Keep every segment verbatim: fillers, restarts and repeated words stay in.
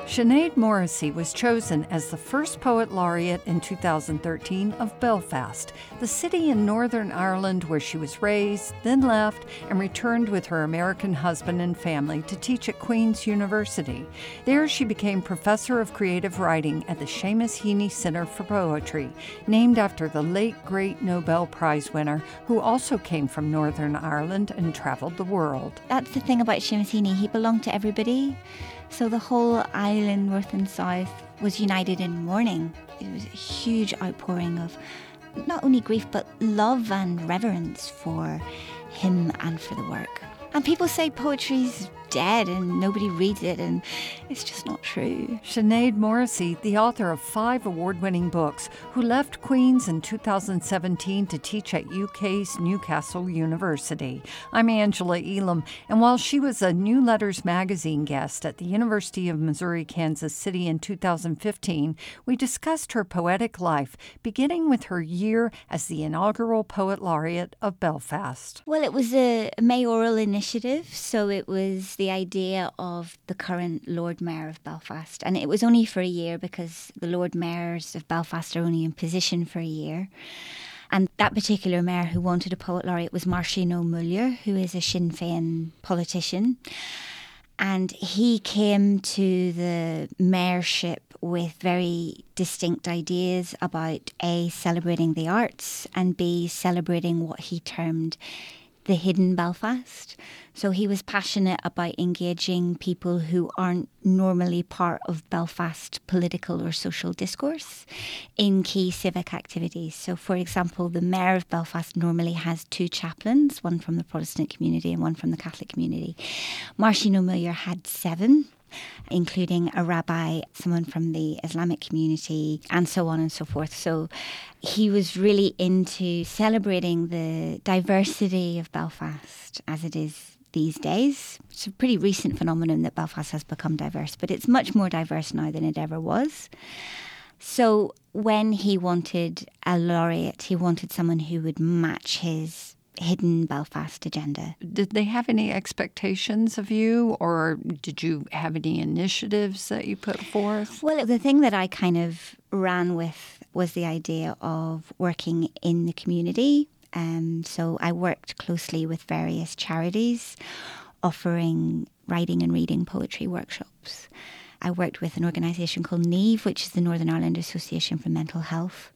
Sinead Morrissey was chosen as the first Poet Laureate in two thousand thirteen of Belfast, the city in Northern Ireland where she was raised, then left, and returned with her American husband and family to teach at Queen's University. There she became Professor of Creative Writing at the Seamus Heaney Center for Poetry, named after the late, great Nobel Prize winner who also came from Northern Ireland and traveled the world. That's the thing about Seamus Heaney. He belonged to everybody. So the whole island, north and south, was united in mourning. It was a huge outpouring of not only grief, but love and reverence for him and for the work. And people say poetry's dead and nobody reads it, and it's just not true. Sinead Morrissey, the author of five award-winning books, who left Queen's in two thousand seventeen to teach at U K's Newcastle University. I'm Angela Elam, and while she was a New Letters magazine guest at the University of Missouri, Kansas City in two thousand fifteen, we discussed her poetic life, beginning with her year as the inaugural Poet Laureate of Belfast. Well, it was a mayoral initiative, so it was the idea of the current Lord Mayor of Belfast. And it was only for a year because the Lord Mayors of Belfast are only in position for a year. And that particular mayor who wanted a Poet Laureate was Máirtín Ó Muilleoir, who is a Sinn Féin politician. And he came to the mayorship with very distinct ideas about A, celebrating the arts, and B, celebrating what he termed the hidden Belfast. So he was passionate about engaging people who aren't normally part of Belfast political or social discourse in key civic activities. So, for example, the Mayor of Belfast normally has two chaplains, one from the Protestant community and one from the Catholic community. Máirtín Ó Muilleoir had seven, including a rabbi, someone from the Islamic community, and so on and so forth. So he was really into celebrating the diversity of Belfast as it is these days. It's a pretty recent phenomenon that Belfast has become diverse, but it's much more diverse now than it ever was. So when he wanted a laureate, he wanted someone who would match his hidden Belfast agenda. Did they have any expectations of you, or did you have any initiatives that you put forth? Well, the thing that I kind of ran with was the idea of working in the community. Um, so I worked closely with various charities offering writing and reading poetry workshops. I worked with an organisation called NIAV, which is the Northern Ireland Association for Mental Health.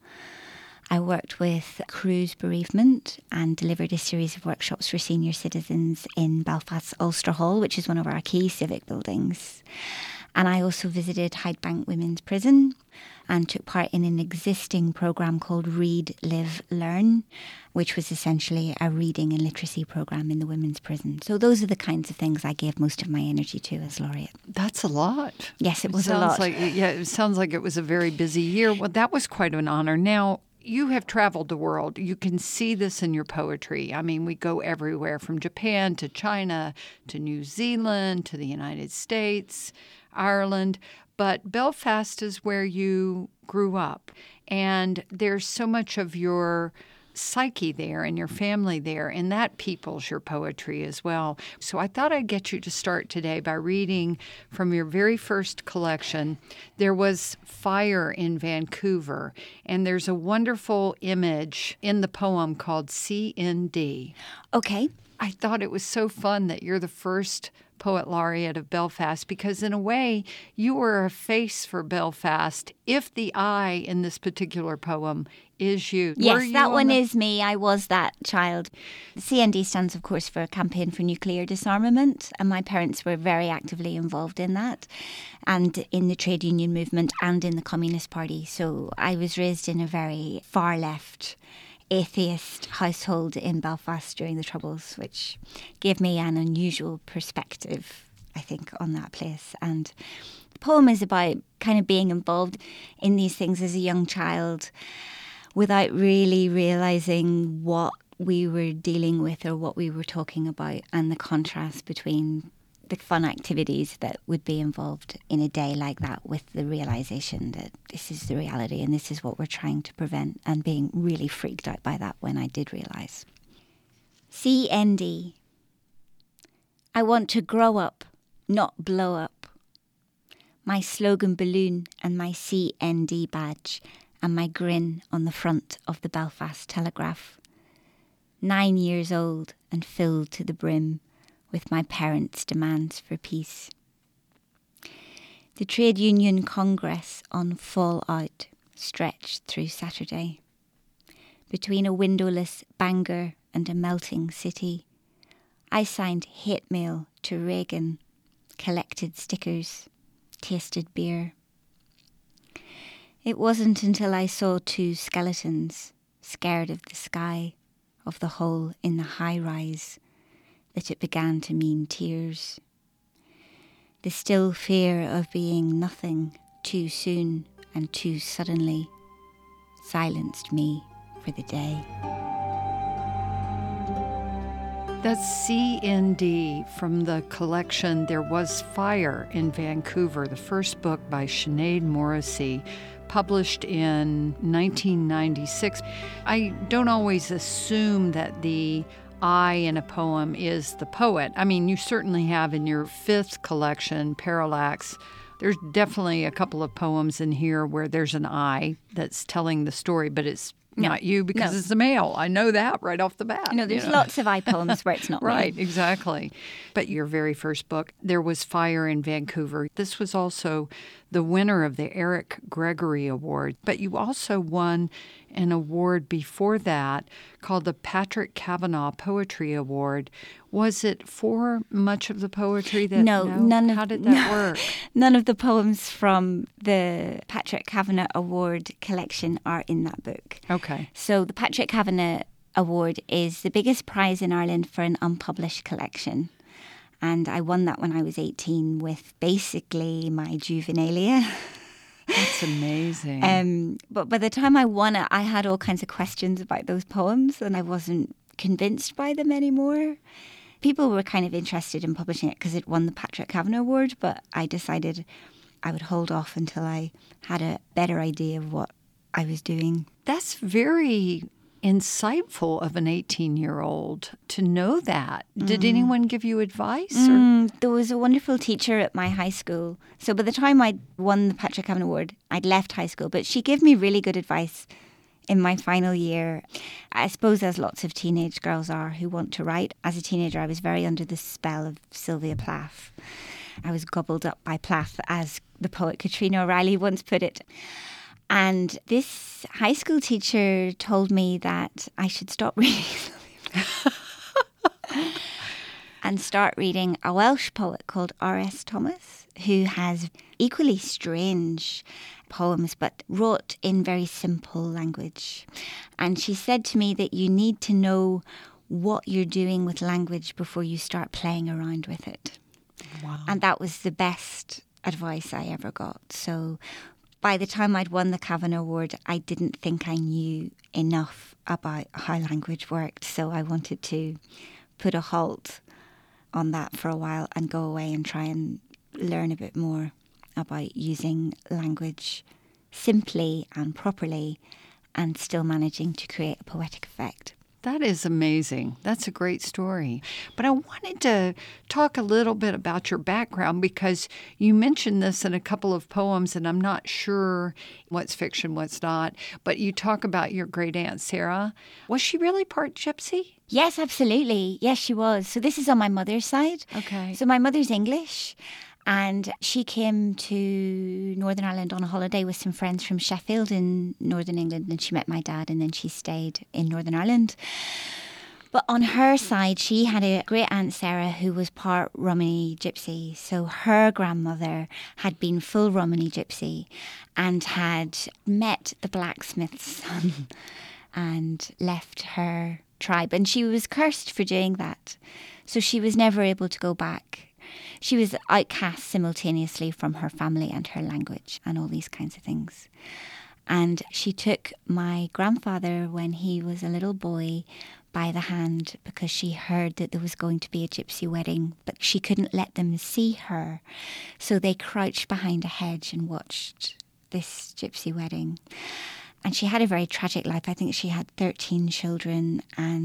I worked with Cruise Bereavement and delivered a series of workshops for senior citizens in Belfast's Ulster Hall, which is one of our key civic buildings. And I also visited Hydebank Women's Prison and took part in an existing programme called Read, Live, Learn, which was essentially a reading and literacy programme in the women's prison. So those are the kinds of things I gave most of my energy to as laureate. That's a lot. Yes, it was it a lot. Like, yeah, it sounds like it was a very busy year. Well, that was quite an honor. Now, you have traveled the world. You can see this in your poetry. I mean, we go everywhere from Japan to China to New Zealand to the United States, Ireland. But Belfast is where you grew up. And there's so much of your psyche there and your family there, and that peoples your poetry as well. So I thought I'd get you to start today by reading from your very first collection. There was fire in Vancouver, and there's a wonderful image in the poem called C N D. Okay. I thought it was so fun that you're the first Poet Laureate of Belfast, because in a way you were a face for Belfast if the I in this particular poem is you. Yes, you that on one the... is me. I was that child. The C N D stands, of course, for Campaign for Nuclear Disarmament, and my parents were very actively involved in that and in the trade union movement and in the Communist Party. So I was raised in a very far left atheist household in Belfast during the Troubles, which gave me an unusual perspective, I think, on that place. And the poem is about kind of being involved in these things as a young child without really realising what we were dealing with or what we were talking about, and the contrast between the fun activities that would be involved in a day like that with the realisation that this is the reality and this is what we're trying to prevent, and being really freaked out by that when I did realise. C N D. I want to grow up, not blow up. my slogan balloon and my C N D badge and my grin on the front of the Belfast Telegraph. Nine years old and filled to the brim with my parents' demands for peace. The Trade Union Congress on Fallout stretched through Saturday. Between a windowless Bangor and a melting city, I signed hate mail to Reagan, collected stickers, tasted beer. It wasn't until I saw two skeletons, scared of the sky, of the hole in the high-rise, that it began to mean tears. The still fear of being nothing too soon and too suddenly silenced me for the day. That's C N D from the collection There Was Fire in Vancouver, the first book by Sinead Morrissey, published in nineteen ninety-six. I don't always assume that the I in a poem is the poet. I mean, you certainly have in your fifth collection, Parallax, there's definitely a couple of poems in here where there's an I that's telling the story, but it's no, not you because no. It's a male. I know that right off the bat. No, there's you know? lots of I poems where it's not right, me. Exactly. But your very first book, There Was Fire in Vancouver. This was also the winner of the Eric Gregory Award. But you also won an award before that called the Patrick Kavanagh Poetry Award. Was it for much of the poetry that no, no? none of how did that no, work? None of the poems from the Patrick Kavanagh Award collection are in that book. Okay. So the Patrick Kavanagh Award is the biggest prize in Ireland for an unpublished collection. And I won that when I was eighteen with basically my juvenilia. That's amazing. Um, but by the time I won it, I had all kinds of questions about those poems and I wasn't convinced by them anymore. People were kind of interested in publishing it because it won the Patrick Kavanagh Award, but I decided I would hold off until I had a better idea of what I was doing. That's very insightful of an eighteen-year-old to know that. Mm. Did anyone give you advice? Or? Mm, there was a wonderful teacher at my high school. So by the time I won the Patrick Kavanagh Award, I'd left high school, but she gave me really good advice in my final year. I suppose as lots of teenage girls are who want to write. As a teenager, I was very under the spell of Sylvia Plath. I was gobbled up by Plath, as the poet Katrina O'Reilly once put it. And this high school teacher told me that I should stop reading and start reading a Welsh poet called R S Thomas, who has equally strange poems, but wrote in very simple language. And she said to me that you need to know what you're doing with language before you start playing around with it. Wow. And that was the best advice I ever got. So by the time I'd won the Kavanagh Award, I didn't think I knew enough about how language worked. So I wanted to put a halt on that for a while and go away and try and learn a bit more about using language simply and properly and still managing to create a poetic effect. That is amazing. That's a great story. But I wanted to talk a little bit about your background because you mentioned this in a couple of poems, and I'm not sure what's fiction, what's not. But you talk about your great aunt Sarah. Was she really part gypsy? Yes, absolutely. Yes, she was. So this is on my mother's side. Okay. So my mother's English. And she came to Northern Ireland on a holiday with some friends from Sheffield in Northern England, and she met my dad, and then she stayed in Northern Ireland. But on her side, she had a great aunt Sarah who was part Romany Gypsy. So her grandmother had been full Romany Gypsy and had met the blacksmith's son and left her tribe. And she was cursed for doing that. So she was never able to go back. She was outcast simultaneously from her family and her language and all these kinds of things. And she took my grandfather when he was a little boy by the hand because she heard that there was going to be a gypsy wedding, but she couldn't let them see her. So they crouched behind a hedge and watched this gypsy wedding. And she had a very tragic life. I think she had thirteen children and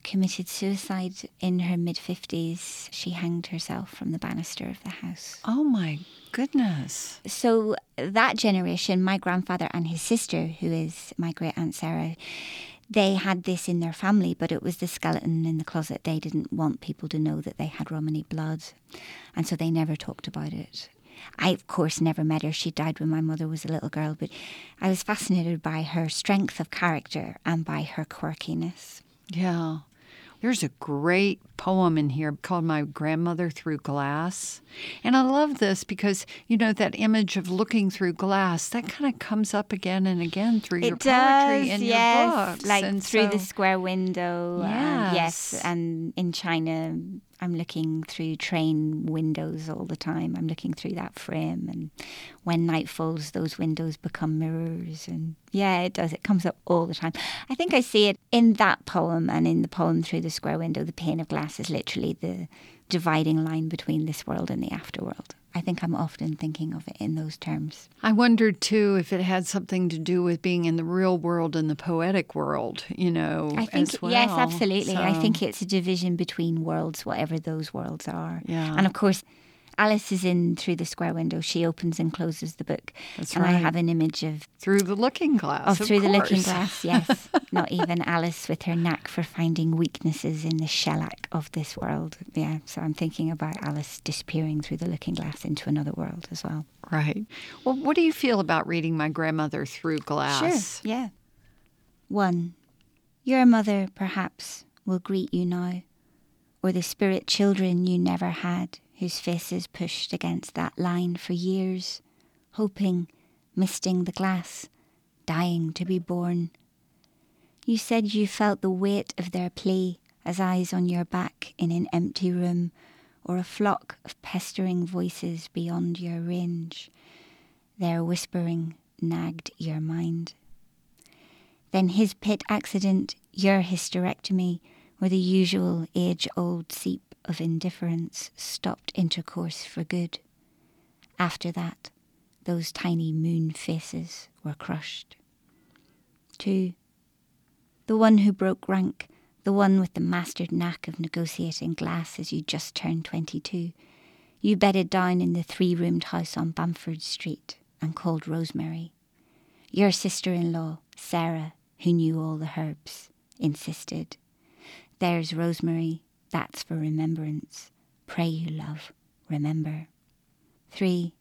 committed suicide in her mid-fifties. She hanged herself from the banister of the house. Oh, my goodness. So that generation, my grandfather and his sister, who is my great-aunt Sarah, they had this in their family, but it was the skeleton in the closet. They didn't want people to know that they had Romany blood, and so they never talked about it. I, of course, never met her. She died when my mother was a little girl, but I was fascinated by her strength of character and by her quirkiness. Yeah. There's a great poem in here called My Grandmother Through Glass. And I love this because, you know, that image of looking through glass, that kind of comes up again and again through it your does, poetry and yes, your books. like and through so, the square window. Yes. And yes, and in China, I'm looking through train windows all the time. I'm looking through that frame, and when night falls, those windows become mirrors. And yeah, it does. It comes up all the time. I think I see it in that poem and in the poem Through the Square Window. The pane of glass is literally the dividing line between this world and the afterworld. I think I'm often thinking of it in those terms. I wondered, too, if it had something to do with being in the real world and the poetic world, you know, I think, as well. yes, absolutely. So, I think it's a division between worlds, whatever those worlds are. Yeah. And of course, Alice is in Through the Square Window. She opens and closes the book. That's and right. I have an image of... Through the looking glass, Oh, of Through the course. Looking Glass, yes. Not even Alice with her knack for finding weaknesses in the shellac of this world. Yeah, so I'm thinking about Alice disappearing through the looking glass into another world as well. Right. Well, what do you feel about reading My Grandmother Through Glass? Sure, yeah. One, your mother, perhaps, will greet you now, or the spirit children you never had, whose faces pushed against that line for years, hoping, misting the glass, dying to be born. You said you felt the weight of their plea as eyes on your back in an empty room, or a flock of pestering voices beyond your range. Their whispering nagged your mind. Then his pit accident, your hysterectomy, or the usual age-old seep of indifference stopped intercourse for good. After that, those tiny moon faces were crushed. Two, the one who broke rank, the one with the mastered knack of negotiating glass as you just turned twenty-two. You bedded down in the three-roomed house on Bamford Street and called Rosemary. Your sister-in-law, Sarah, who knew all the herbs, insisted. There's Rosemary. That's for remembrance. Pray you, love, remember. Three.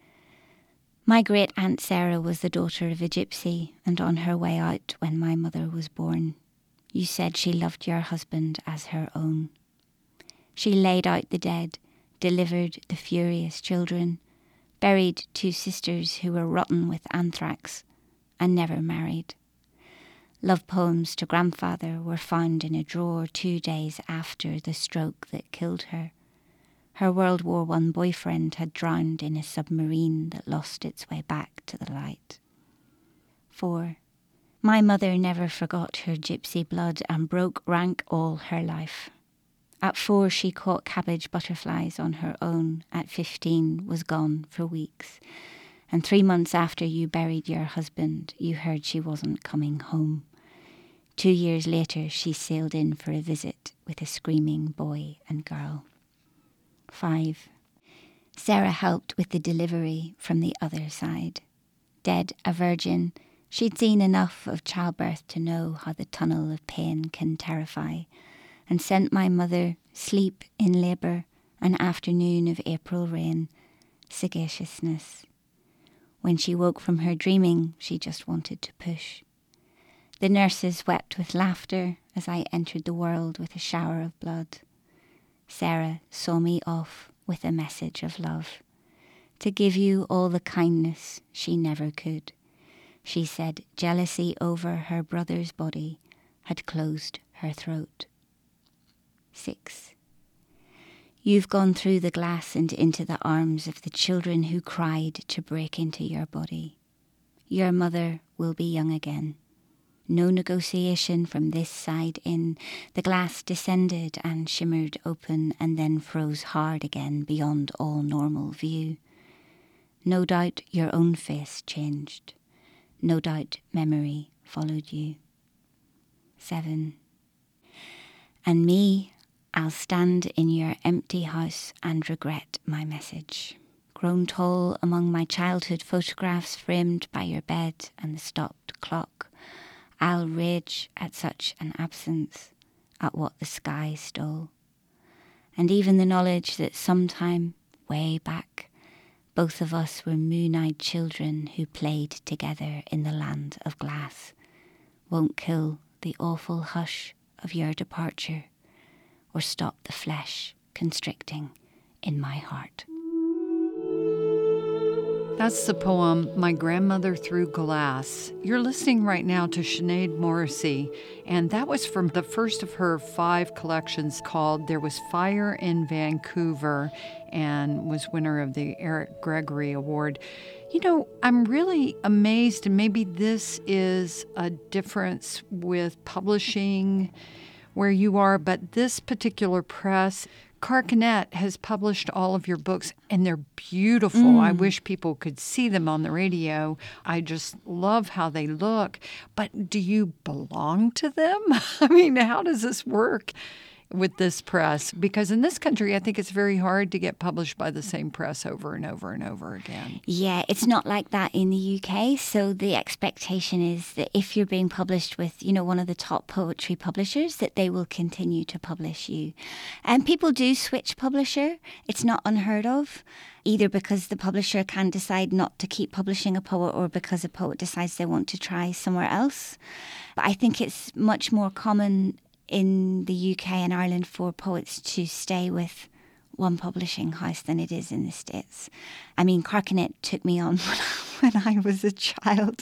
My great-aunt Sarah was the daughter of a gypsy and on her way out when my mother was born. You said she loved your husband as her own. She laid out the dead, delivered the furious children, buried two sisters who were rotten with anthrax, and never married. Love poems to grandfather were found in a drawer two days after the stroke that killed her. Her World War One boyfriend had drowned in a submarine that lost its way back to the light. Four. My mother never forgot her gypsy blood and broke rank all her life. At four, she caught cabbage butterflies on her own. At fifteen, was gone for weeks. And three months after you buried your husband, you heard she wasn't coming home. Two years later, she sailed in for a visit with a screaming boy and girl. Five. Sarah helped with the delivery from the other side. Dead a virgin, she'd seen enough of childbirth to know how the tunnel of pain can terrify, and sent my mother sleep in labour, an afternoon of April rain, sagaciousness. When she woke from her dreaming, she just wanted to push. The nurses wept with laughter as I entered the world with a shower of blood. Sarah saw me off with a message of love, to give you all the kindness she never could. She said jealousy over her brother's body had closed her throat. Six. You've gone through the glass and into the arms of the children who cried to break into your body. Your mother will be young again. No negotiation from this side in. The glass descended and shimmered open and then froze hard again beyond all normal view. No doubt your own face changed. No doubt memory followed you. Seven. And me, I'll stand in your empty house and regret my message. Grown tall among my childhood photographs framed by your bed and the stopped clock, I'll rage at such an absence, at what the sky stole. And even the knowledge that sometime, way back, both of us were moon-eyed children who played together in the land of glass, won't kill the awful hush of your departure or stop the flesh constricting in my heart. That's the poem, My Grandmother Through Glass. You're listening right now to Sinead Morrissey, and that was from the first of her five collections called There Was Fire in Vancouver, and was winner of the Eric Gregory Award. You know, I'm really amazed, and maybe this is a difference with publishing where you are, but this particular press, Carcanet, has published all of your books, and they're beautiful. Mm. I wish people could see them on the radio. I just love how they look. But do you belong to them? I mean, how does this work with this press? Because in this country, I think it's very hard to get published by the same press over and over and over again. Yeah, it's not like that in the U K. So the expectation is that if you're being published with, you know, one of the top poetry publishers, that they will continue to publish you. And people do switch publisher. It's not unheard of, either because the publisher can decide not to keep publishing a poet or because a poet decides they want to try somewhere else. But I think it's much more common in the U K and Ireland for poets to stay with one publishing house than it is in the States. I mean, Carcanet took me on when I was a child.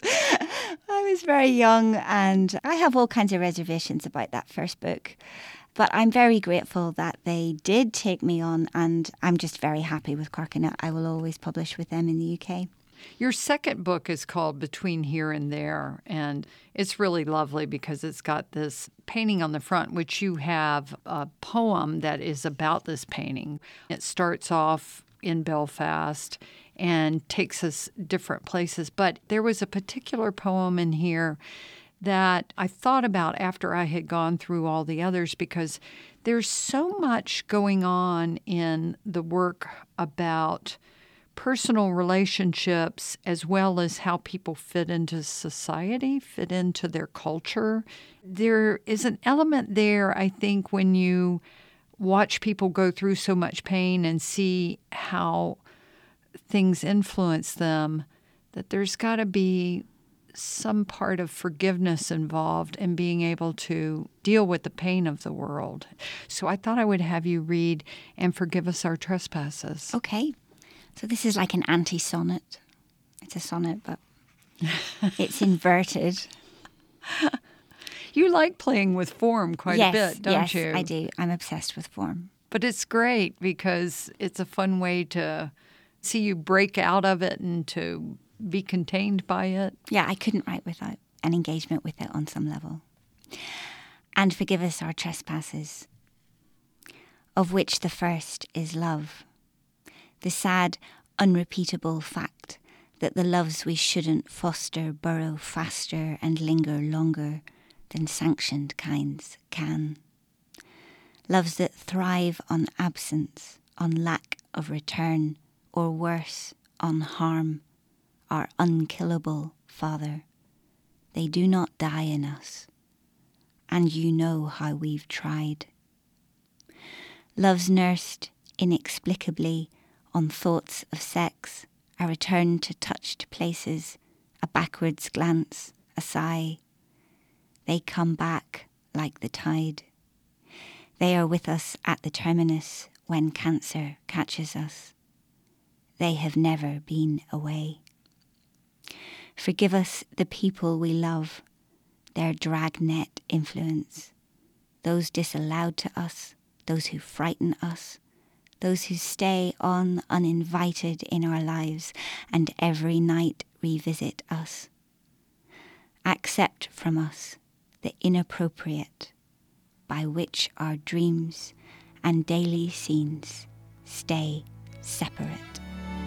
I was very young, and I have all kinds of reservations about that first book. But I'm very grateful that they did take me on, and I'm just very happy with Carcanet. I will always publish with them in the U K. Your second book is called Between Here and There, and it's really lovely because it's got this painting on the front, which you have a poem that is about this painting. It starts off in Belfast and takes us different places, but there was a particular poem in here that I thought about after I had gone through all the others, because there's so much going on in the work about personal relationships as well as how people fit into society, fit into their culture. There is an element there, I think, when you watch people go through so much pain and see how things influence them, that there's got to be some part of forgiveness involved in being able to deal with the pain of the world. So I thought I would have you read And Forgive Us Our Trespasses. Okay. So this is like an anti-sonnet. It's a sonnet, but it's inverted. You like playing with form quite yes, a bit, don't yes, you? Yes, I do. I'm obsessed with form. But it's great because it's a fun way to see you break out of it and to be contained by it. Yeah, I couldn't write without an engagement with it on some level. And forgive us our trespasses, of which the first is love. The sad, unrepeatable fact that the loves we shouldn't foster burrow faster and linger longer than sanctioned kinds can. Loves that thrive on absence, on lack of return, or worse, on harm, are unkillable, Father. They do not die in us, and you know how we've tried. Loves nursed inexplicably on thoughts of sex, a return to touched places, a backwards glance, a sigh. They come back like the tide. They are with us at the terminus when cancer catches us. They have never been away. Forgive us the people we love, their dragnet influence, those disallowed to us, those who frighten us, those who stay on uninvited in our lives and every night revisit us. Accept from us the inappropriate by which our dreams and daily scenes stay separate.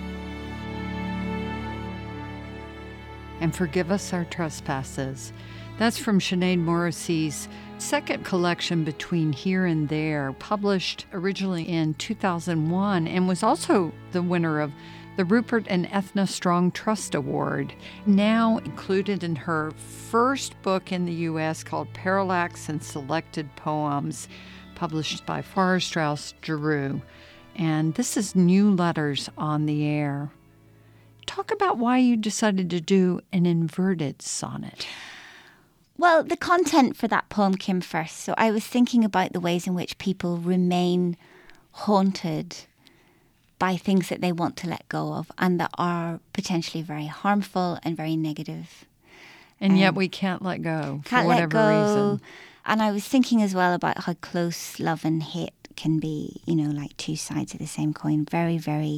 And forgive us our trespasses. That's from Sinead Morrissey's second collection, Between Here and There, published originally in two thousand one and was also the winner of the Rupert and Ethna Strong Trust Award, now included in her first book in the U S called Parallax and Selected Poems, published by Farrar Straus Giroux. And this is New Letters on the Air. Talk about why you decided to do an inverted sonnet. Well, the content for that poem came first. So I was thinking about the ways in which people remain haunted by things that they want to let go of and that are potentially very harmful and very negative. And um, yet we can't let go for can't whatever let go. reason. And I was thinking as well about how close love and hate can be, you know, like two sides of the same coin. Very, very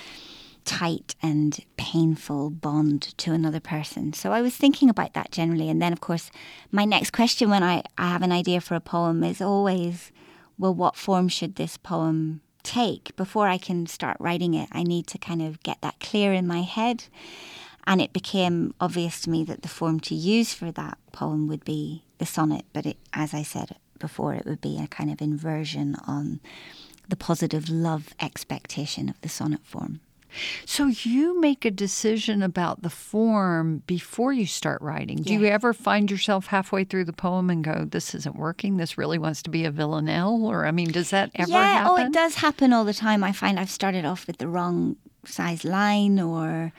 tight and painful bond to another person. So I was thinking about that generally. And then, of course, my next question when I, I have an idea for a poem is always, well, what form should this poem take? Before I can start writing it, I need to kind of get that clear in my head. And it became obvious to me that the form to use for that poem would be the sonnet. But it, as I said before, it would be a kind of inversion on the positive love expectation of the sonnet form. So you make a decision about the form before you start writing. Do Yeah. you ever find yourself halfway through the poem and go, this isn't working, this really wants to be a villanelle? Or, I mean, does that ever yeah, happen? oh, it does happen all the time. I find I've started off with the wrong size line, or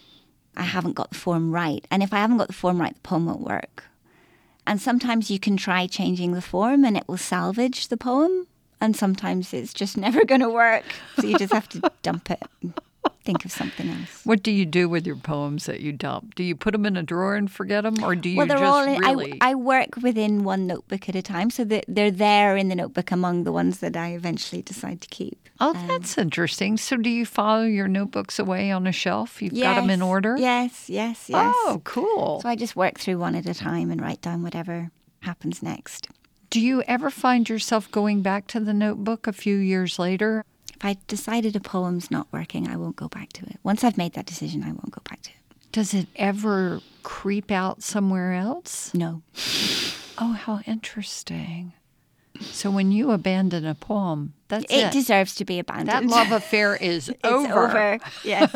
I haven't got the form right. And if I haven't got the form right, the poem won't work. And sometimes you can try changing the form and it will salvage the poem. And sometimes it's just never going to work. So you just have to dump it and think of something else. What do you do with your poems that you dump? Do you put them in a drawer and forget them? Or do you well, they're just all in, really... I, I work within one notebook at a time. So that they're there in the notebook among the ones that I eventually decide to keep. Oh, that's um, interesting. So do you file your notebooks away on a shelf? You've yes, got them in order? Yes, yes, yes. Oh, cool. So I just work through one at a time and write down whatever happens next. Do you ever find yourself going back to the notebook a few years later? If I decided a poem's not working, I won't go back to it. Once I've made that decision, I won't go back to it. Does it ever creep out somewhere else? No. Oh, how interesting. So when you abandon a poem, that's it. It deserves to be abandoned. That love affair is it's over. over. Yes.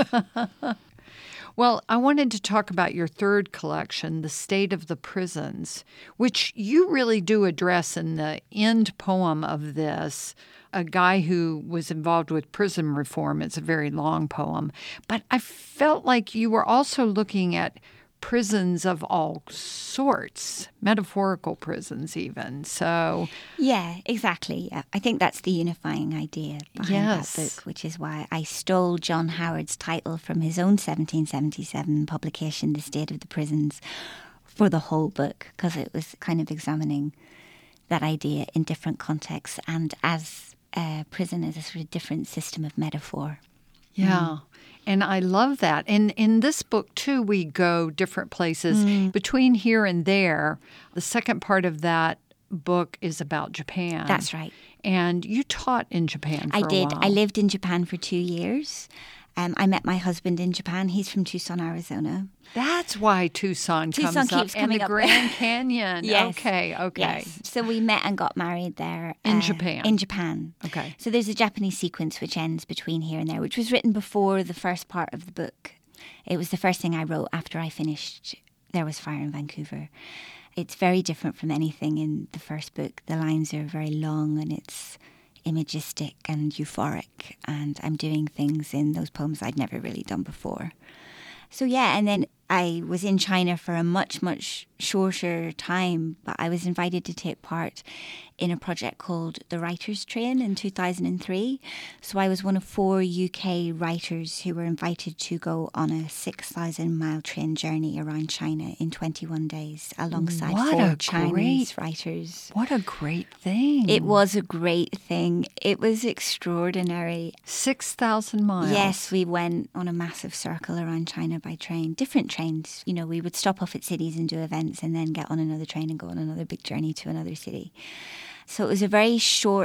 Well, I wanted to talk about your third collection, The State of the Prisons, which you really do address in the end poem of this. A guy who was involved with prison reform. It's a very long poem. But I felt like you were also looking at prisons of all sorts, metaphorical prisons even. So yeah, exactly. Yeah. I think that's the unifying idea behind yes. that book, which is why I stole John Howard's title from his own seventeen seventy-seven publication, The State of the Prisons, for the whole book, because it was kind of examining that idea in different contexts and as Uh, prison is a sort of different system of metaphor. Yeah. Mm. And I love that. And in this book, too, we go different places. Mm. Between Here and There, the second part of that book is about Japan. That's right. And you taught in Japan for I a did. while. I lived in Japan for two years. Um, I met my husband in Japan. He's from Tucson, Arizona. That's why Tucson, Tucson comes keeps up. coming and the up. Grand Canyon. Yes. Okay, okay. Yes. So we met and got married there. In uh, Japan? In Japan. Okay. So there's a Japanese sequence which ends between here and there, which was written before the first part of the book. It was the first thing I wrote after I finished There Was Fire in Vancouver. It's very different from anything in the first book. The lines are very long and it's imagistic and euphoric, and I'm doing things in those poems I'd never really done before. So yeah, and then I was in China for a much, much shorter time, but I was invited to take part in a project called The Writers' Train in two thousand three. So I was one of four U K writers who were invited to go on a six thousand mile train journey around China in twenty-one days alongside What four a Chinese great- writers. What a great thing. It was a great thing. It was extraordinary. six thousand miles. Yes, we went on a massive circle around China by train, different trains. You know, we would stop off at cities and do events and then get on another train and go on another big journey to another city. So it was a very short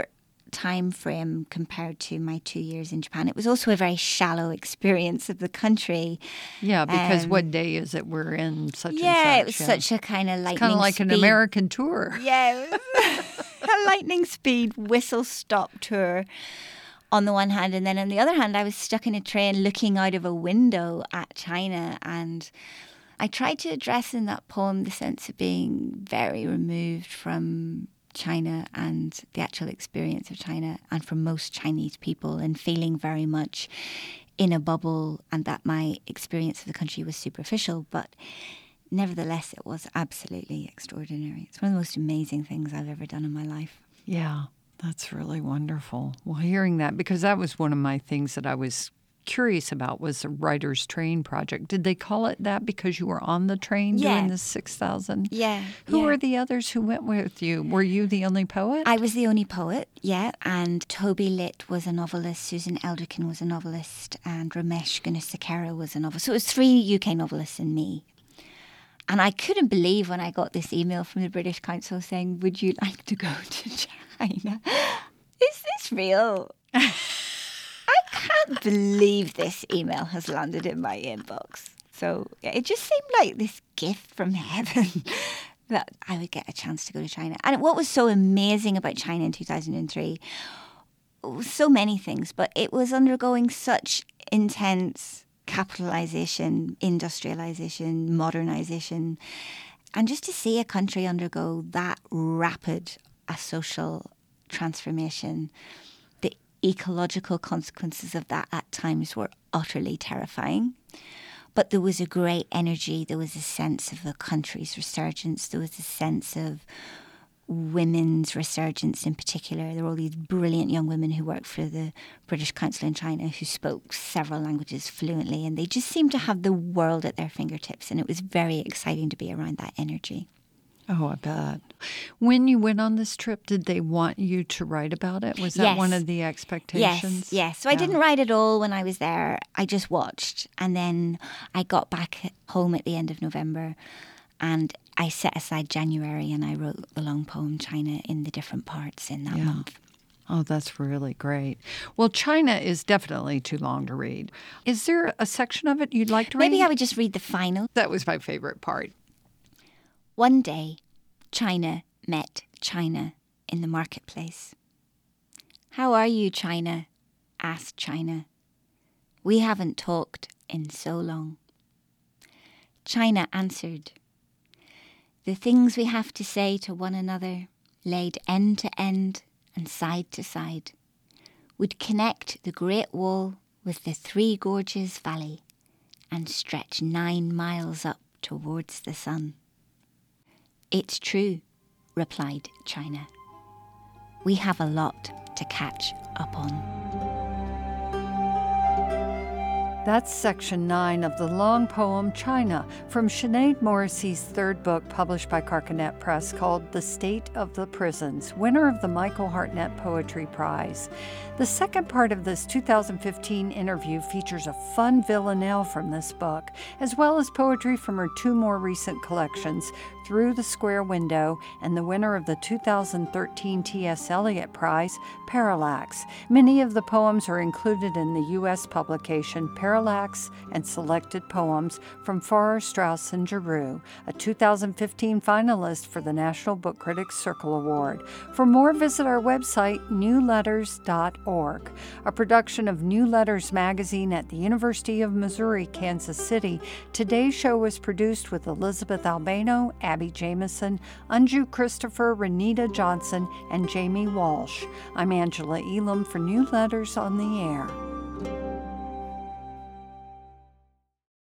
time frame compared to my two years in Japan. It was also a very shallow experience of the country. Yeah, because Um, what day is it we're in such yeah, and such? it was such a kind of lightning kind of like speed. an American tour. Yeah, it was a lightning speed whistle stop tour on the one hand, and then on the other hand, I was stuck in a train looking out of a window at China, and I tried to address in that poem the sense of being very removed from China and the actual experience of China and from most Chinese people, and feeling very much in a bubble, and that my experience of the country was superficial, but nevertheless it was absolutely extraordinary. It's one of the most amazing things I've ever done in my life. Yeah, that's really wonderful. Well, hearing that, because that was one of my things that I was curious about, was the Writer's Train Project. Did they call it that because you were on the train Yeah. doing the six thousand? Yeah. Who yeah. were the others who went with you? Were you the only poet? I was the only poet, yeah, and Toby Litt was a novelist, Susan Elderkin was a novelist, and Ramesh Gunasekera was a novelist. So it was three U K novelists and me. And I couldn't believe when I got this email from the British Council saying, would you like to go to China? Is this real? I can't believe this email has landed in my inbox. So yeah, it just seemed like this gift from heaven that I would get a chance to go to China. And what was so amazing about China in two thousand three, so many things, but it was undergoing such intense capitalization, industrialization, modernization. And just to see a country undergo that rapid a social transformation, the ecological consequences of that at times were utterly terrifying. But there was a great energy. There was a sense of the country's resurgence. There was a sense of women's resurgence in particular. There were all these brilliant young women who worked for the British Council in China who spoke several languages fluently, and they just seemed to have the world at their fingertips, and it was very exciting to be around that energy. Oh, I bet. When you went on this trip, did they want you to write about it? Was that Yes. one of the expectations? Yes, yes. So I Yeah. didn't write at all when I was there. I just watched. And then I got back home at the end of November, and I set aside January and I wrote the long poem China in the different parts in that Yeah. month. Oh, that's really great. Well, China is definitely too long to read. Is there a section of it you'd like to read? Maybe I would just read the final. That was my favorite part. One day, China met China in the marketplace. "How are you, China?" asked China. "We haven't talked in so long." China answered, "The things we have to say to one another, laid end to end and side to side, would connect the Great Wall with the Three Gorges Valley and stretch nine miles up towards the sun." "It's true," replied China. "We have a lot to catch up on." That's section nine of the long poem China from Sinead Morrissey's third book published by Carcanet Press called The State of the Prisons, winner of the Michael Hartnett Poetry Prize. The second part of this two thousand fifteen interview features a fun villanelle from this book, as well as poetry from her two more recent collections, Through the Square Window and the winner of the two thousand thirteen T S Eliot Prize, Parallax. Many of the poems are included in the U S publication Parallax and Selected Poems from Farrar, Straus and Giroux, a two thousand fifteen finalist for the National Book Critics Circle Award. For more, visit our website, new letters dot org. A production of New Letters magazine at the University of Missouri, Kansas City, today's show was produced with Elizabeth Albano, Abby Jameson, Anju Christopher, Renita Johnson, and Jamie Walsh. I'm Angela Elam for New Letters on the Air.